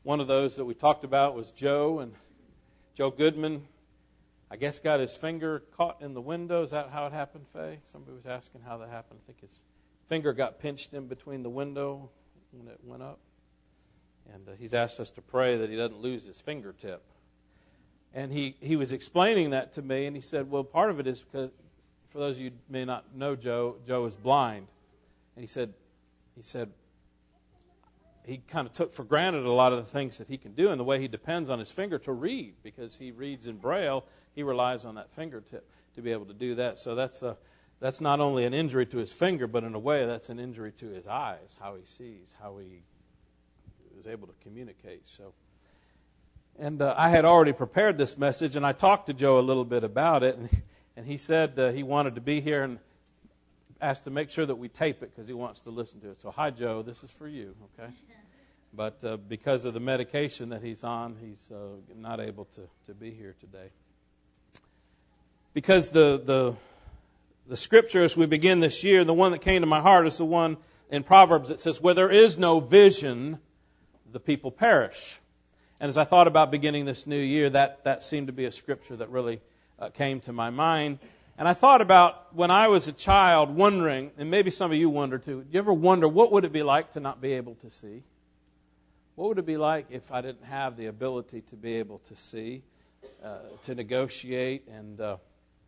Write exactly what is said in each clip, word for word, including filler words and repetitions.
one of those that we talked about was Joe, and Joe Goodman, I guess, got his finger caught in the window. Is that how it happened, Faye? Somebody was asking how that happened. I think his finger got pinched in between the window when it went up. And uh, he's asked us to pray that he doesn't lose his fingertip. And he, he was explaining that to me, and he said, well, part of it is because, for those of you who may not know Joe, Joe is blind. And he said, he said, he kind of took for granted a lot of the things that he can do and the way he depends on his finger to read, because he reads in Braille. He relies on that fingertip to be able to do that. So that's a, that's not only an injury to his finger, but in a way that's an injury to his eyes, how he sees, how he is able to communicate. So, and uh, I had already prepared this message, and I talked to Joe a little bit about it, and, and he said uh, he wanted to be here and asked to make sure that we tape it because he wants to listen to it. So, hi, Joe, this is for you, okay? But uh, because of the medication that he's on, he's uh, not able to, to be here today. Because the, the the scripture as we begin this year, the one that came to my heart is the one in Proverbs that says, where there is no vision, the people perish. And as I thought about beginning this new year, that, that seemed to be a scripture that really uh, came to my mind. And I thought about when I was a child wondering, and maybe some of you wonder too, do you ever wonder what would it be like to not be able to see? What would it be like if I didn't have the ability to be able to see, uh, to negotiate? And uh,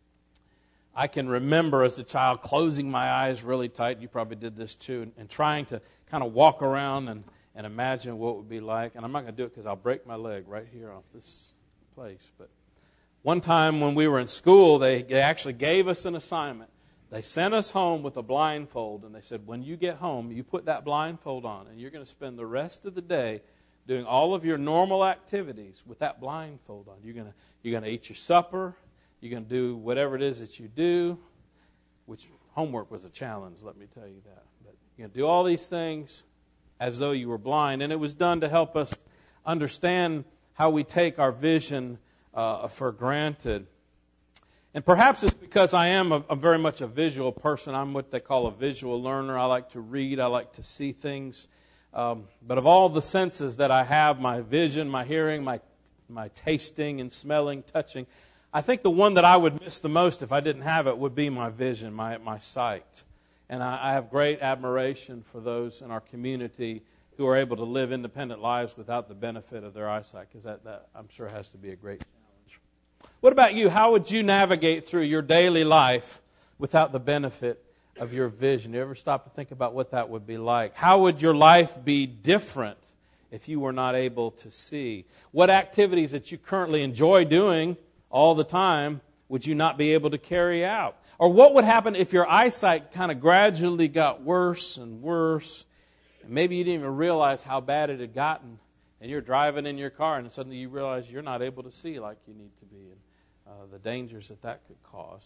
I can remember as a child closing my eyes really tight. You probably did this too. And, and trying to kind of walk around and, and imagine what it would be like. And I'm not going to do it because I'll break my leg right here off this place. But one time when we were in school, they, they actually gave us an assignment. They sent us home with a blindfold, and they said, when you get home, you put that blindfold on, and you're going to spend the rest of the day doing all of your normal activities with that blindfold on. You're going to, you're going to eat your supper. You're going to do whatever it is that you do, which homework was a challenge, let me tell you that. But you're going to do all these things as though you were blind, and it was done to help us understand how we take our vision uh, for granted. And perhaps it's because I am a, a very much a visual person. I'm what they call a visual learner. I like to read. I like to see things. Um, but of all the senses that I have, my vision, my hearing, my my tasting and smelling, touching, I think the one that I would miss the most if I didn't have it would be my vision, my, my sight. And I, I have great admiration for those in our community who are able to live independent lives without the benefit of their eyesight, because that, that, I'm sure, has to be a great challenge. What about you? How would you navigate through your daily life without the benefit of your vision? You ever stop to think about what that would be like? How would your life be different if you were not able to see? What activities that you currently enjoy doing all the time would you not be able to carry out? Or what would happen if your eyesight kind of gradually got worse and worse, and maybe you didn't even realize how bad it had gotten, and you're driving in your car and suddenly you realize you're not able to see like you need to be, and uh, the dangers that that could cause.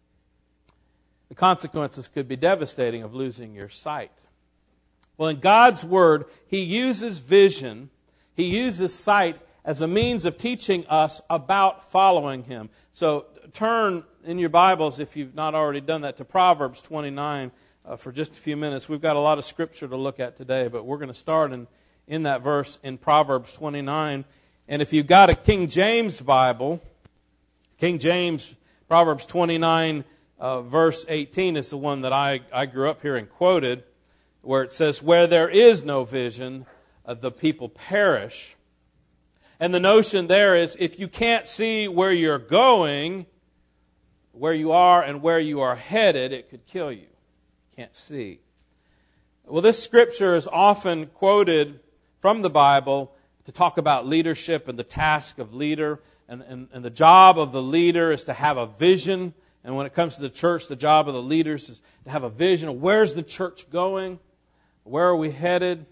The consequences could be devastating of losing your sight. Well, in God's Word, He uses vision, He uses sight as a means of teaching us about following Him. So turn in your Bibles, if you've not already done that, to Proverbs twenty-nine uh, for just a few minutes. We've got a lot of Scripture to look at today, but we're going to start in, in that verse in Proverbs twenty-nine. And if you've got a King James Bible, King James, Proverbs twenty-nine, uh, verse eighteen is the one that I, I grew up here and quoted, where it says, where there is no vision, uh, the people perish. And the notion there is, if you can't see where you're going, where you are and where you are headed, it could kill you. You can't see. Well, this scripture is often quoted from the Bible to talk about leadership and the task of leader. And, and, and the job of the leader is to have a vision. And when it comes to the church, the job of the leaders is to have a vision of where's the church going? Where are we headed?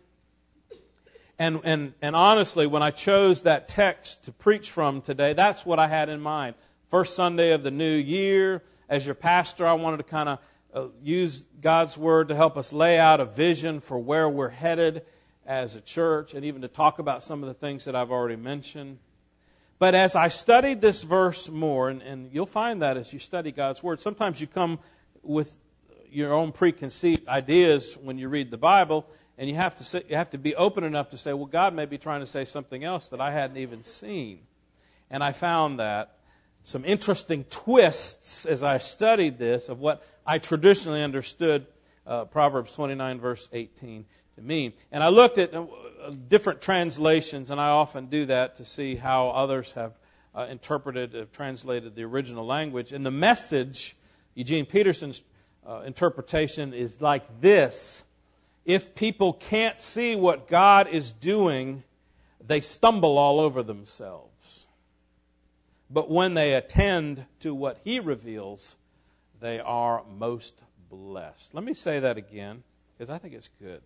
And, and, and honestly, when I chose that text to preach from today, that's what I had in mind. First Sunday of the new year, as your pastor, I wanted to kind of uh, use God's Word to help us lay out a vision for where we're headed as a church, and even to talk about some of the things that I've already mentioned. But as I studied this verse more, and, and you'll find that as you study God's Word, sometimes you come with your own preconceived ideas when you read the Bible, And you have to say, you have to be open enough to say, well, God may be trying to say something else that I hadn't even seen. And I found that some interesting twists as I studied this of what I traditionally understood uh, Proverbs twenty-nine, verse eighteen to mean. And I looked at uh, different translations, and I often do that to see how others have uh, interpreted, have translated the original language. And the Message, Eugene Peterson's uh, interpretation is like this: if people can't see what God is doing, they stumble all over themselves. But when they attend to what He reveals, they are most blessed. Let me say that again, because I think it's good.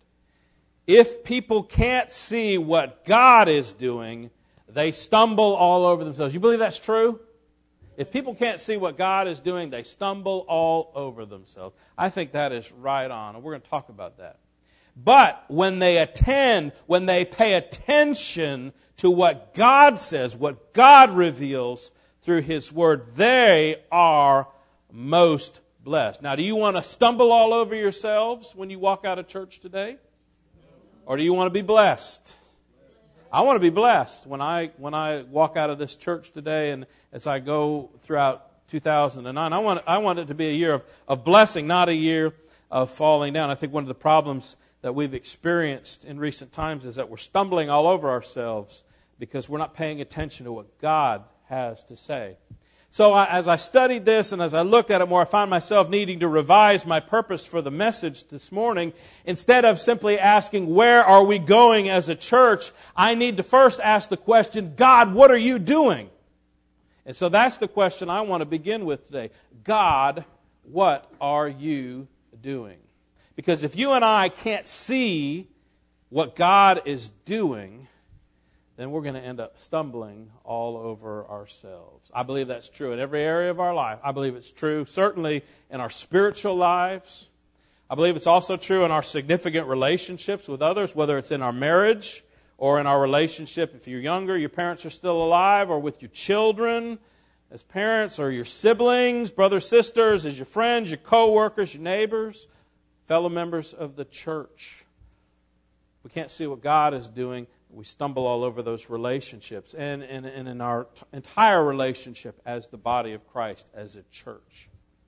If people can't see what God is doing, they stumble all over themselves. You believe that's true? If people can't see what God is doing, they stumble all over themselves. I think that is right on, and we're going to talk about that. But when they attend, when they pay attention to what God says, what God reveals through His Word, they are most blessed. Now, do you want to stumble all over yourselves when you walk out of church today? Or do you want to be blessed? I want to be blessed when I when I walk out of this church today, and as I go throughout two thousand nine. I want I want it to be a year of, of blessing, not a year of falling down. I think one of the problems that we've experienced in recent times is that we're stumbling all over ourselves because we're not paying attention to what God has to say. So I, as I studied this and as I looked at it more, I found myself needing to revise my purpose for the message this morning. Instead of simply asking, where are we going as a church, I need to first ask the question, God, what are you doing? And so that's the question I want to begin with today. God, what are you doing? Because if you and I can't see what God is doing, then we're going to end up stumbling all over ourselves. I believe that's true in every area of our life. I believe it's true certainly in our spiritual lives. I believe it's also true in our significant relationships with others, whether it's in our marriage or in our relationship. If you're younger, your parents are still alive, or with your children as parents, or your siblings, brothers, sisters, as your friends, your co-workers, your neighbors, fellow members of the church. We can't see what God is doing. We stumble all over those relationships and, and, and in our t- entire relationship as the body of Christ, as a church.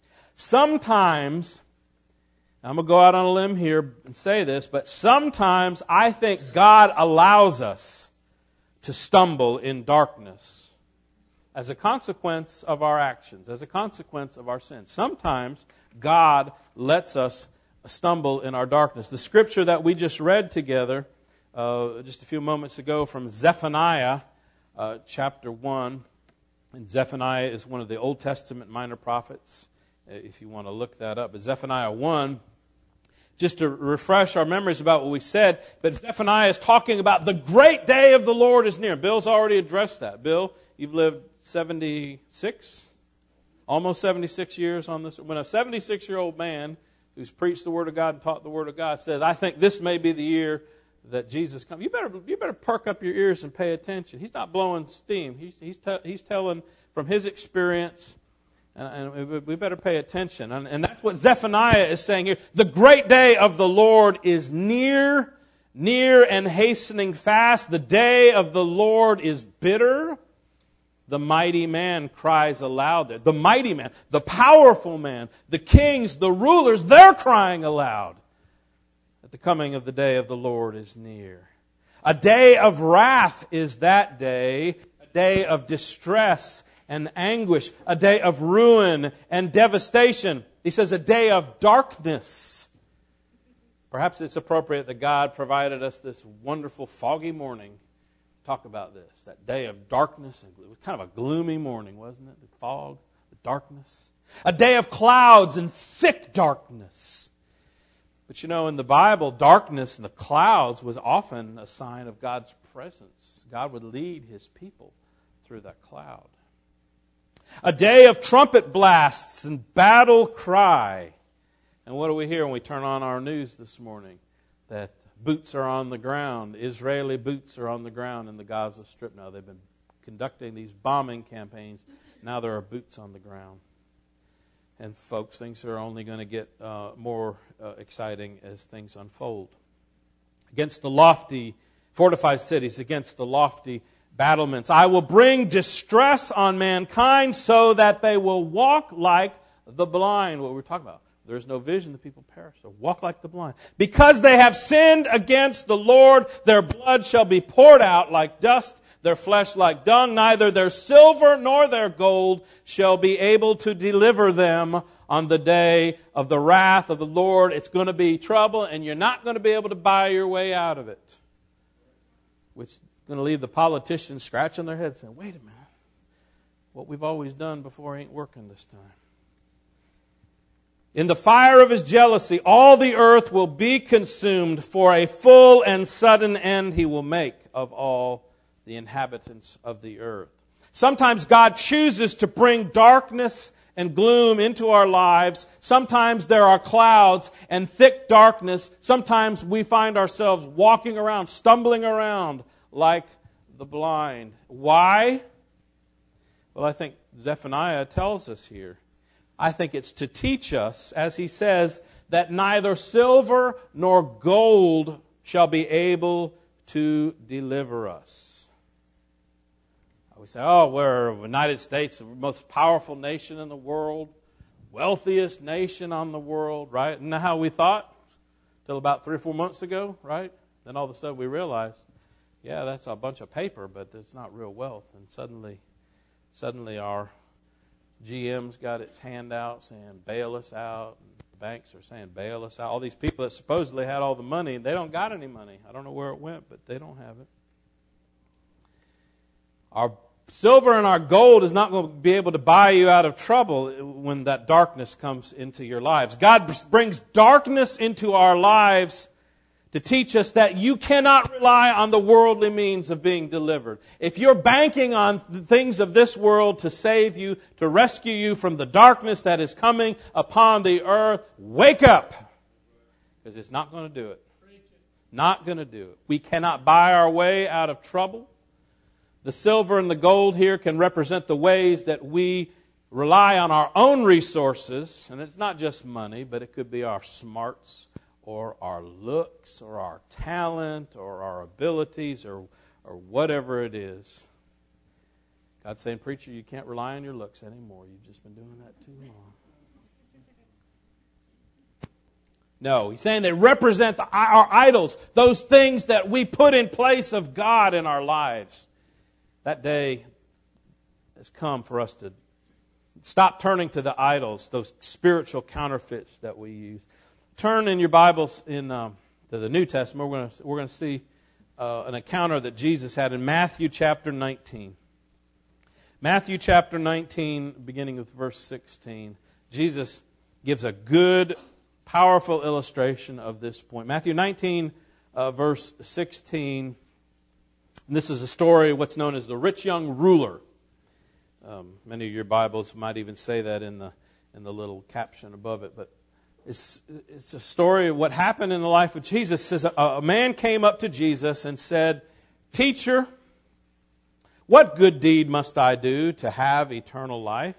Sometimes, I'm going to go out on a limb here and say this, but sometimes I think God allows us to stumble in darkness as a consequence of our actions, as a consequence of our sins. Sometimes God lets us stumble in our darkness. The scripture that we just read together uh, just a few moments ago from Zephaniah uh, chapter one. And Zephaniah is one of the Old Testament minor prophets, if you want to look that up. But Zephaniah one, just to refresh our memories about what we said, but Zephaniah is talking about the great day of the Lord is near. Bill's already addressed that. Bill, you've lived seventy-six, almost seventy-six years on this. When a seventy-six-year-old man who's preached the Word of God and taught the Word of God says, I think this may be the year that Jesus comes. You better you better perk up your ears and pay attention. He's not blowing steam. He's he's, te- he's telling from his experience, and, and we better pay attention. And, and that's what Zephaniah is saying here. The great day of the Lord is near, near and hastening fast. The day of the Lord is bitter. The mighty man cries aloud there. The mighty man, the powerful man, the kings, the rulers, they're crying aloud that the coming of the day of the Lord is near. A day of wrath is that day, a day of distress and anguish, a day of ruin and devastation. He says a day of darkness. Perhaps it's appropriate that God provided us this wonderful foggy morning to talk about this, that day of darkness. It was kind of a gloomy morning, wasn't it? The fog, the darkness. A day of clouds and thick darkness. But you know, in the Bible, darkness and the clouds was often a sign of God's presence. God would lead His people through that cloud. A day of trumpet blasts and battle cry. And what do we hear when we turn on our news this morning? That boots are on the ground. Israeli boots are on the ground in the Gaza Strip now. They've been conducting these bombing campaigns. Now there are boots on the ground. And folks, things are only going to get uh, more uh, exciting as things unfold. against the lofty fortified cities, against the lofty battlements. I will bring distress on mankind so that they will walk like the blind. What we're talking about. There is no vision, the people perish. So walk like the blind. Because they have sinned against the Lord, their blood shall be poured out like dust, their flesh like dung. Neither their silver nor their gold shall be able to deliver them on the day of the wrath of the Lord. It's going to be trouble, and you're not going to be able to buy your way out of it. Which is going to leave the politicians scratching their heads saying, wait a minute, what we've always done before ain't working this time. In the fire of His jealousy, all the earth will be consumed. For a full and sudden end He will make of all the inhabitants of the earth. Sometimes God chooses to bring darkness and gloom into our lives. Sometimes there are clouds and thick darkness. Sometimes we find ourselves walking around, stumbling around like the blind. Why? Well, I think Zephaniah tells us here. I think it's to teach us, as he says, that neither silver nor gold shall be able to deliver us. We say, oh, we're the United States, the most powerful nation in the world, wealthiest nation on the world, right? Isn't that how we thought? Till about three or four months ago, right? Then all of a sudden we realized, yeah, that's a bunch of paper, but it's not real wealth. And suddenly, suddenly our G M's got its hand out saying, bail us out. And the banks are saying, bail us out. All these people that supposedly had all the money, they don't got any money. I don't know where it went, but they don't have it. Our silver and our gold is not going to be able to buy you out of trouble when that darkness comes into your lives. God brings darkness into our lives to teach us that you cannot rely on the worldly means of being delivered. If you're banking on the things of this world to save you, to rescue you from the darkness that is coming upon the earth, wake up! Because it's not going to do it. Not going to do it. We cannot buy our way out of trouble. The silver and the gold here can represent the ways that we rely on our own resources. And it's not just money, but it could be our smarts, or our looks, or our talent, or our abilities, or, or whatever it is. God's saying, preacher, you can't rely on your looks anymore. You've just been doing that too long. No, He's saying they represent the, our idols, those things that we put in place of God in our lives. That day has come for us to stop turning to the idols, those spiritual counterfeits that we use. Turn in your Bibles in um, to the New Testament. We're going to we're going to see uh, an encounter that Jesus had in Matthew chapter nineteen. Matthew chapter nineteen, beginning with verse sixteen. Jesus gives a good, powerful illustration of this point. Matthew nineteen, uh, verse sixteen. And this is a story of what's known as the rich young ruler. Um, many of your Bibles might even say that in the in the little caption above it, but It's, it's a story of what happened in the life of Jesus. It says a, a man came up to Jesus and said, "Teacher, what good deed must I do to have eternal life?"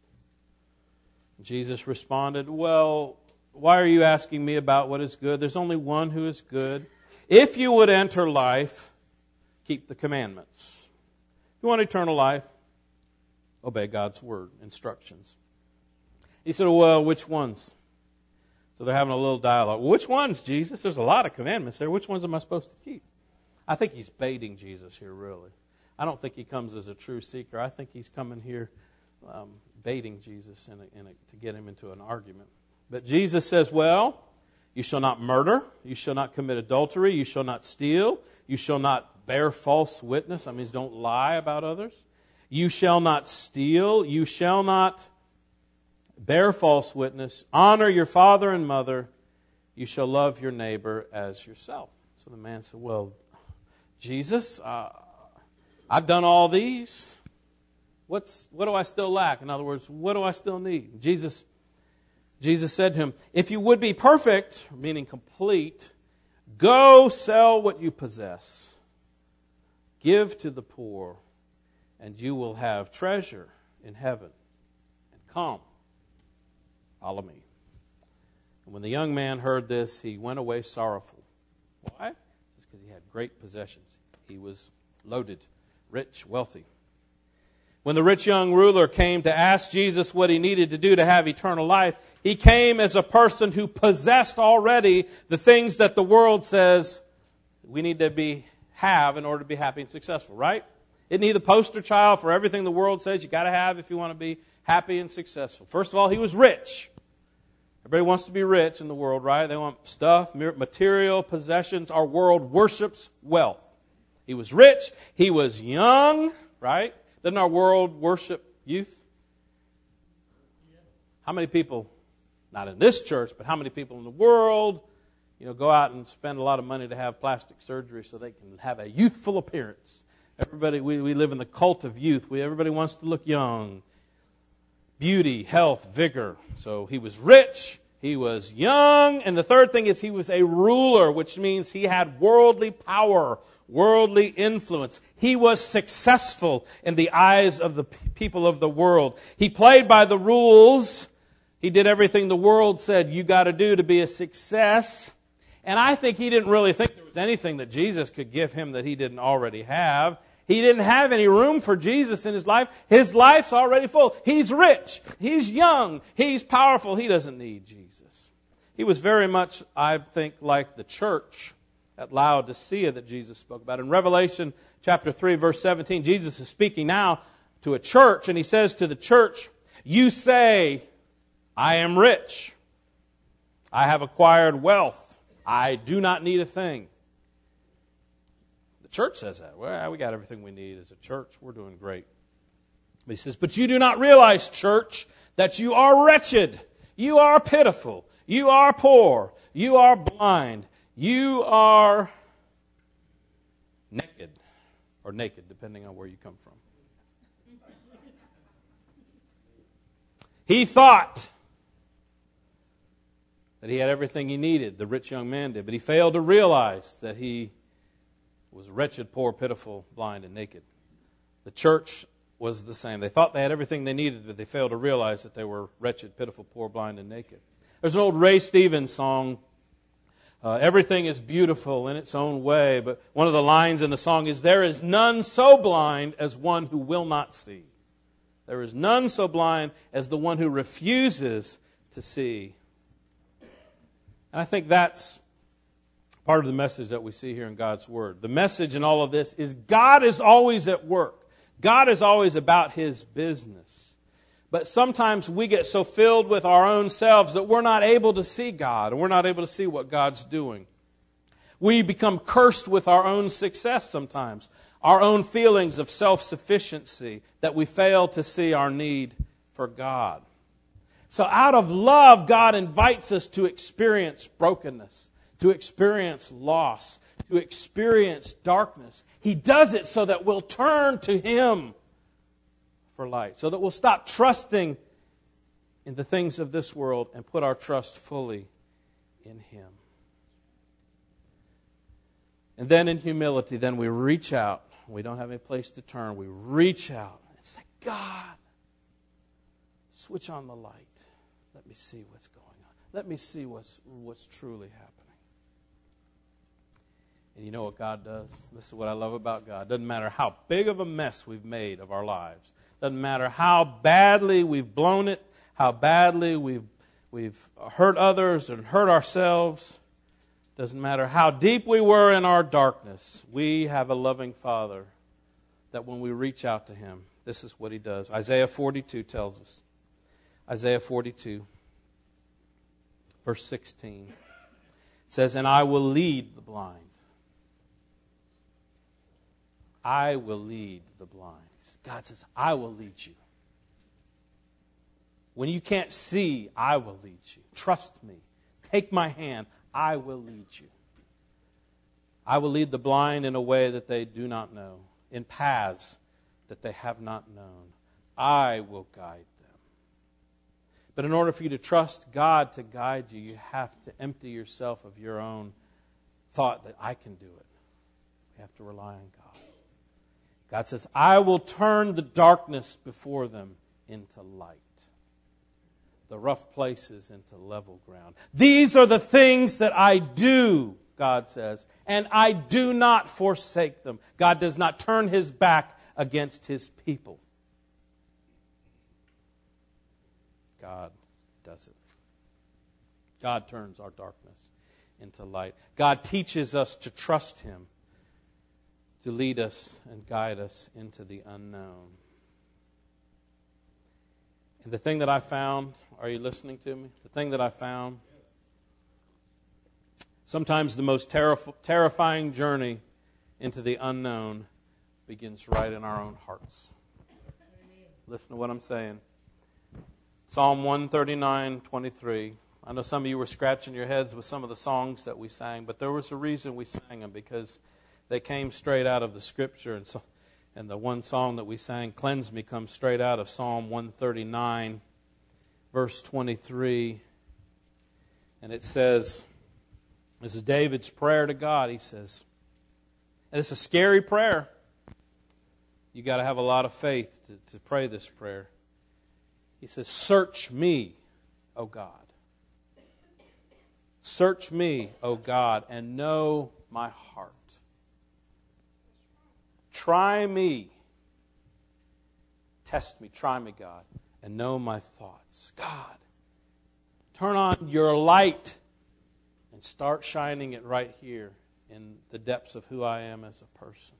Jesus responded, "Well, why are you asking me about what is good? There's only one who is good. If you would enter life, keep the commandments. If you want eternal life, obey God's word, instructions." He said, "Well, which ones?" So they're having a little dialogue. Which ones, Jesus? There's a lot of commandments there. Which ones am I supposed to keep? I think he's baiting Jesus here, really. I don't think he comes as a true seeker. I think he's coming here um, baiting Jesus in a, in a, to get him into an argument. But Jesus says, well, you shall not murder. You shall not commit adultery. You shall not steal. You shall not bear false witness. That means don't lie about others. You shall not steal. You shall not bear false witness. Honor your father and mother. You shall love your neighbor as yourself. So the man said, well, Jesus, uh, I've done all these. What's what do I still lack? In other words, what do I still need? Jesus, Jesus said to him, if you would be perfect, meaning complete, go sell what you possess. Give to the poor, and you will have treasure in heaven. And come, follow me. And when the young man heard this, he went away sorrowful. Why? great possessions. He was loaded, rich, wealthy. When the rich young ruler came to ask Jesus what he needed to do to have eternal life, he came as a person who possessed already the things that the world says we need to be have in order to be happy and successful, right? Isn't he the poster child for everything the world says you got to have if you want to be happy and successful? First of all, he was rich. Everybody wants to be rich in the world, right? They want stuff, material possessions. Our world worships wealth. He was rich. He was young, right? Doesn't our world worship youth? How many people, not in this church, but how many people in the world, you know, go out and spend a lot of money to have plastic surgery so they can have a youthful appearance? Everybody, we, we live in the cult of youth. We, everybody wants to look young. Beauty, health, vigor. So he was rich, he was young, and the third thing is he was a ruler, which means he had worldly power, worldly influence. He was successful in the eyes of the people of the world. He played by the rules. He did everything the world said you got to do to be a success. And I think he didn't really think there was anything that Jesus could give him that he didn't already have. He didn't have any room for Jesus in his life. His life's already full. He's rich. He's young. He's powerful. He doesn't need Jesus. He was very much, I think, like the church at Laodicea that Jesus spoke about. In Revelation chapter three, verse seventeen, Jesus is speaking now to a church, and he says to the church, "You say, I am rich. I have acquired wealth. I do not need a thing." The church says that. Well, we got everything we need as a church. We're doing great. But he says, "But you do not realize, church, that you are wretched. You are pitiful. You are poor. You are blind. You are naked." Or naked, depending on where you come from. He thought that he had everything he needed, the rich young man did, but he failed to realize that he was wretched, poor, pitiful, blind, and naked. The church was the same. They thought they had everything they needed, but they failed to realize that they were wretched, pitiful, poor, blind, and naked. There's an old Ray Stevens song, uh, "Everything is beautiful in its own way," but one of the lines in the song is, "There is none so blind as one who will not see. There is none so blind as the one who refuses to see." And I think that's part of the message that we see here in God's Word. The message in all of this is God is always at work. God is always about His business. But sometimes we get so filled with our own selves that we're not able to see God, and we're not able to see what God's doing. We become cursed with our own success sometimes, our own feelings of self-sufficiency, that we fail to see our need for God. So out of love, God invites us to experience brokenness, to experience loss, to experience darkness. He does it so that we'll turn to Him for light, so that we'll stop trusting in the things of this world and put our trust fully in Him. And then in humility, then we reach out. We don't have any place to turn. We reach out and say, "God, switch on the light. Let me see what's going on. Let me see what's what's truly happening." And you know what God does? This is what I love about God. Doesn't matter how big of a mess we've made of our lives. Doesn't matter how badly we've blown it, how badly we've we've hurt others and hurt ourselves. Doesn't matter how deep we were in our darkness. We have a loving Father that when we reach out to Him, this is what He does. Isaiah forty-two tells us. Isaiah forty-two, verse sixteen. It says, "And I will lead the blind. I will lead the blind." God says, "I will lead you. When you can't see, I will lead you. Trust me. Take my hand. I will lead you. I will lead the blind in a way that they do not know, in paths that they have not known. I will guide them." But in order for you to trust God to guide you, you have to empty yourself of your own thought that I can do it. You have to rely on God. God says, "I will turn the darkness before them into light, the rough places into level ground. These are the things that I do," God says. And I do not forsake them. God does not turn His back against His people. God does it. God turns our darkness into light. God teaches us to trust Him, to lead us and guide us into the unknown. And the thing that I found, are you listening to me? The thing that I found, sometimes the most terrif- terrifying journey into the unknown begins right in our own hearts. Listen to what I'm saying. Psalm one thirty-nine twenty-three. I know some of you were scratching your heads with some of the songs that we sang, but there was a reason we sang them, because they came straight out of the Scripture. And so, and the one song that we sang, Cleanse Me, comes straight out of Psalm one thirty-nine, verse twenty-three. And it says, this is David's prayer to God. He says, and it's a scary prayer. You got to have a lot of faith to, to pray this prayer. He says, search me, O God. Search me, O God, and know my heart. Try me. Test me, try me, God, and know my thoughts. God, turn on your light and start shining it right here in the depths of who I am as a person.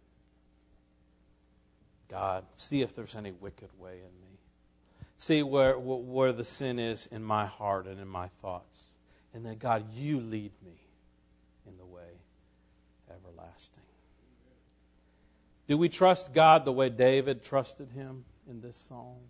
God, see if there's any wicked way in me. See where, where the sin is in my heart and in my thoughts. And then, God, you lead me in the way everlasting. Do we trust God the way David trusted Him in this psalm?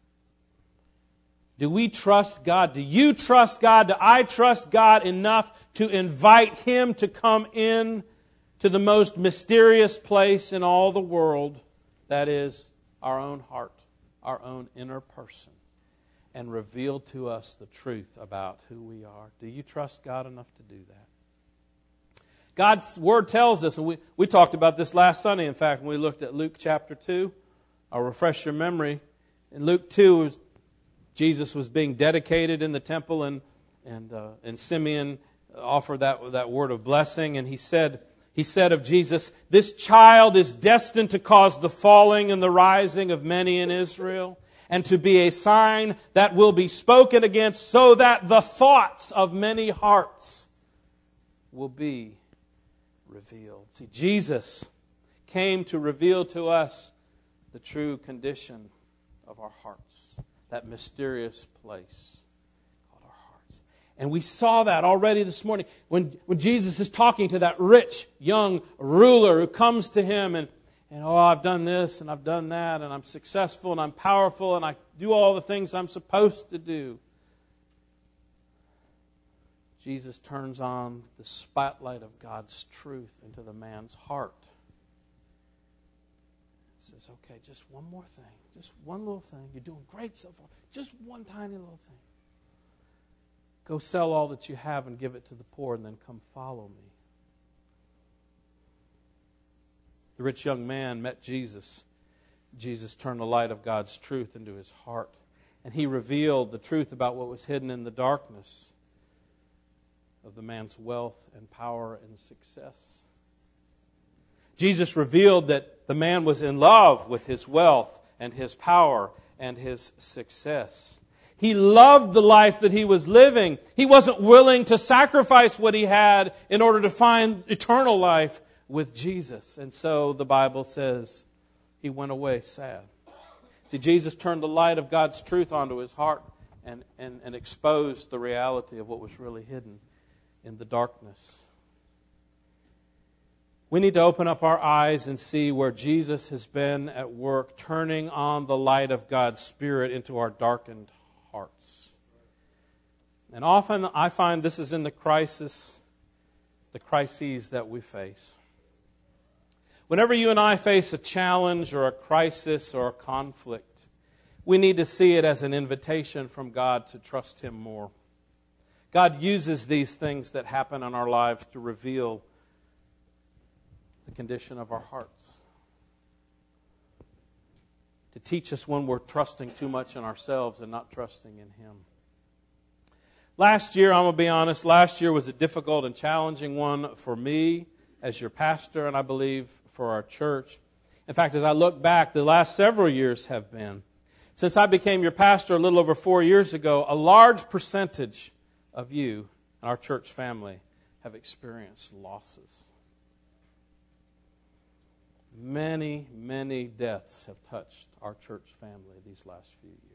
Do we trust God? Do you trust God? Do I trust God enough to invite Him to come in to the most mysterious place in all the world, that is our own heart, our own inner person, and reveal to us the truth about who we are? Do you trust God enough to do that? God's Word tells us, and we, we talked about this last Sunday, in fact, when we looked at Luke chapter two. I'll refresh your memory. In Luke two, was, Jesus was being dedicated in the temple, and and uh, and Simeon offered that, that word of blessing, and he said, he said of Jesus, this child is destined to cause the falling and the rising of many in Israel, and to be a sign that will be spoken against, so that the thoughts of many hearts will be revealed. See, Jesus came to reveal to us the true condition of our hearts, that mysterious place called our hearts. And we saw that already this morning when, when Jesus is talking to that rich young ruler who comes to Him and And, oh, I've done this and I've done that and I'm successful and I'm powerful and I do all the things I'm supposed to do. Jesus turns on the spotlight of God's truth into the man's heart. He says, okay, just one more thing. Just one little thing. You're doing great so far. Just one tiny little thing. Go sell all that you have and give it to the poor, and then come follow me. The rich young man met Jesus. Jesus turned the light of God's truth into his heart. And He revealed the truth about what was hidden in the darkness of the man's wealth and power and success. Jesus revealed that the man was in love with his wealth and his power and his success. He loved the life that he was living. He wasn't willing to sacrifice what he had in order to find eternal life with Jesus. And so the Bible says he went away sad. See, Jesus turned the light of God's truth onto his heart and, and, and exposed the reality of what was really hidden in the darkness. We need to open up our eyes and see where Jesus has been at work, turning on the light of God's Spirit into our darkened hearts. And often I find this is in the crisis, the crises that we face. Whenever you and I face a challenge or a crisis or a conflict, we need to see it as an invitation from God to trust Him more. God uses these things that happen in our lives to reveal the condition of our hearts, to teach us when we're trusting too much in ourselves and not trusting in Him. Last year, I'm going to be honest, last year was a difficult and challenging one for me as your pastor, and I believe for our church. In fact, as I look back, the last several years have been. Since I became your pastor a little over four years ago, a large percentage of you and our church family have experienced losses. Many, many deaths have touched our church family these last few years.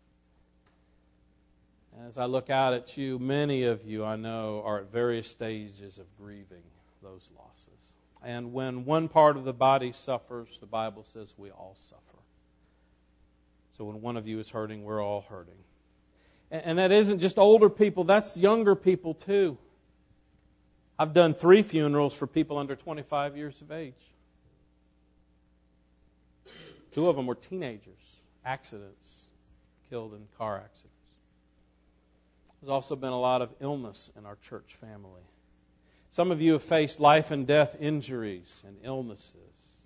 As I look out at you, many of you I know are at various stages of grieving those losses. And when one part of the body suffers, the Bible says we all suffer. So when one of you is hurting, we're all hurting. And that isn't just older people, that's younger people too. I've done three funerals for people under twenty-five years of age. Two of them were teenagers, accidents, killed in car accidents. There's also been a lot of illness in our church family. Some of you have faced life and death injuries and illnesses.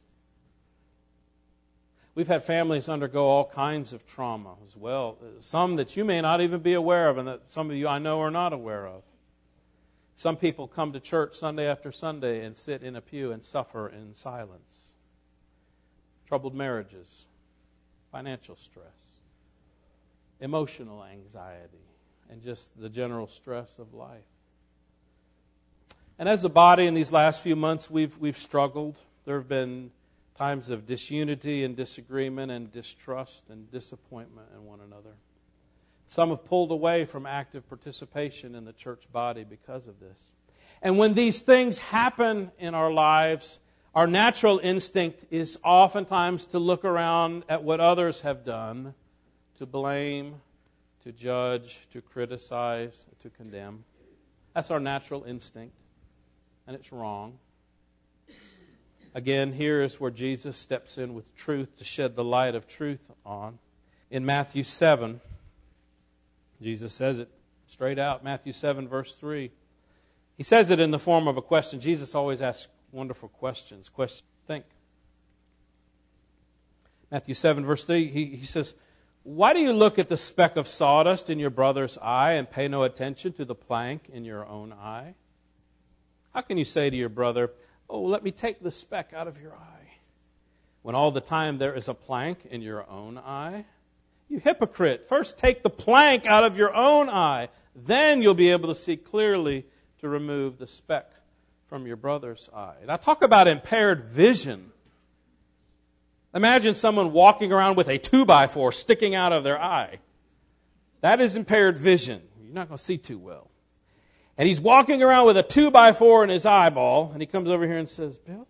We've had families undergo all kinds of trauma as well. Some that you may not even be aware of and that some of you I know are not aware of. Some people come to church Sunday after Sunday and sit in a pew and suffer in silence. Troubled marriages, financial stress, emotional anxiety, and just the general stress of life. And as a body in these last few months, we've we've struggled. There have been times of disunity and disagreement and distrust and disappointment in one another. Some have pulled away from active participation in the church body because of this. And when these things happen in our lives, our natural instinct is oftentimes to look around at what others have done, to blame, to judge, to criticize, to condemn. That's our natural instinct, and it's wrong. Again, here is where Jesus steps in with truth to shed the light of truth on. In Matthew seven, Jesus says it straight out, Matthew seven, verse three. He says it in the form of a question. Jesus always asks wonderful questions. Question, think. Matthew seven, verse three, he, he says, "Why do you look at the speck of sawdust in your brother's eye and pay no attention to the plank in your own eye? How can you say to your brother, 'Oh, let me take the speck out of your eye,' when all the time there is a plank in your own eye? You hypocrite, first take the plank out of your own eye, then you'll be able to see clearly to remove the speck from your brother's eye." Now talk about impaired vision. Imagine someone walking around with a two by four sticking out of their eye. That is impaired vision. You're not going to see too well. And he's walking around with a two by four in his eyeball, and he comes over here and says, "Bill,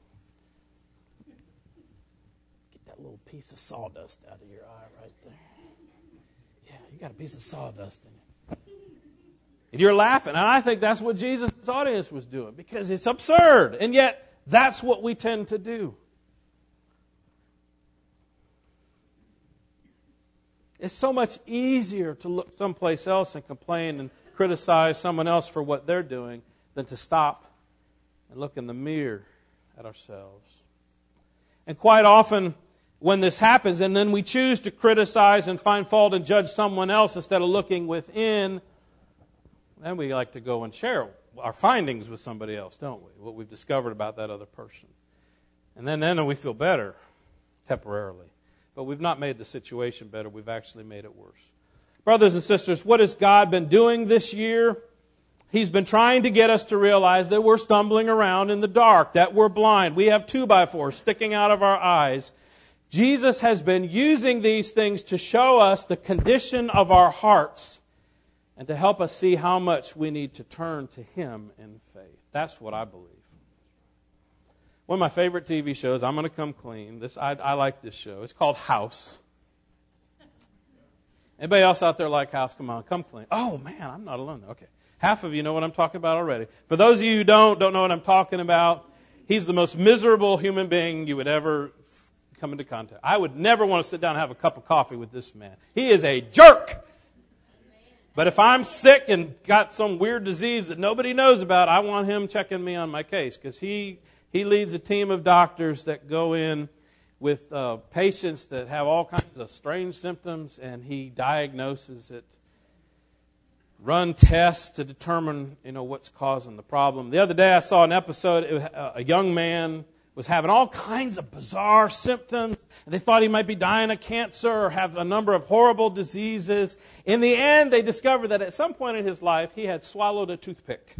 get that little piece of sawdust out of your eye right there. Yeah, you got a piece of sawdust in it." And you're laughing. And I think that's what Jesus' audience was doing, because it's absurd. And yet, that's what we tend to do. It's so much easier to look someplace else and complain and criticize someone else for what they're doing than to stop and look in the mirror at ourselves. And quite often when this happens and then we choose to criticize and find fault and judge someone else instead of looking within, then we like to go and share our findings with somebody else, don't we? What we've discovered about that other person. And then, then we feel better temporarily. But we've not made the situation better. We've actually made it worse. Brothers and sisters, what has God been doing this year? He's been trying to get us to realize that we're stumbling around in the dark, that we're blind. We have two by fours sticking out of our eyes. Jesus has been using these things to show us the condition of our hearts and to help us see how much we need to turn to Him in faith. That's what I believe. One of my favorite T V shows, I'm going to come clean. This I, I like this show. It's called House. Anybody else out there like House? Come on, come clean. Oh, man, I'm not alone. Okay. Half of you know what I'm talking about already. For those of you who don't, don't know what I'm talking about, he's the most miserable human being you would ever come into contact. I would never want to sit down and have a cup of coffee with this man. He is a jerk. But if I'm sick and got some weird disease that nobody knows about, I want him checking me on my case, because he... He leads a team of doctors that go in with uh, patients that have all kinds of strange symptoms, and he diagnoses it. run tests to determine, you know, what's causing the problem. The other day I saw an episode, it was, uh, a young man was having all kinds of bizarre symptoms, and they thought he might be dying of cancer or have a number of horrible diseases. In the end, they discovered that at some point in his life, he had swallowed a toothpick.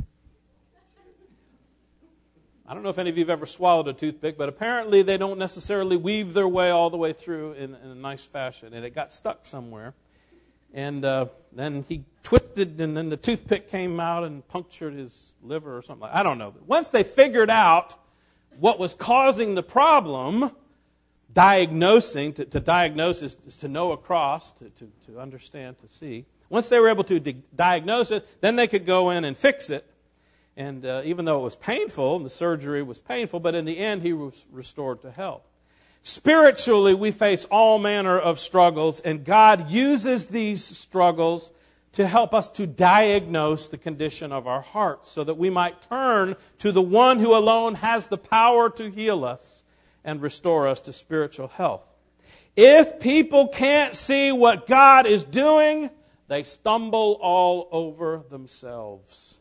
I don't know if any of you have ever swallowed a toothpick, but apparently they don't necessarily weave their way all the way through in, in a nice fashion, and it got stuck somewhere. And uh, then he twisted, and then the toothpick came out and punctured his liver or something like that. I don't know. But once they figured out what was causing the problem, diagnosing, to, to diagnose is, is to know across, to, to, to understand, to see. Once they were able to di- diagnose it, then they could go in and fix it. And uh, even though it was painful, and the surgery was painful, but in the end he was restored to health. Spiritually, we face all manner of struggles, and God uses these struggles to help us to diagnose the condition of our hearts so that we might turn to the one who alone has the power to heal us and restore us to spiritual health. If people can't see what God is doing, they stumble all over themselves.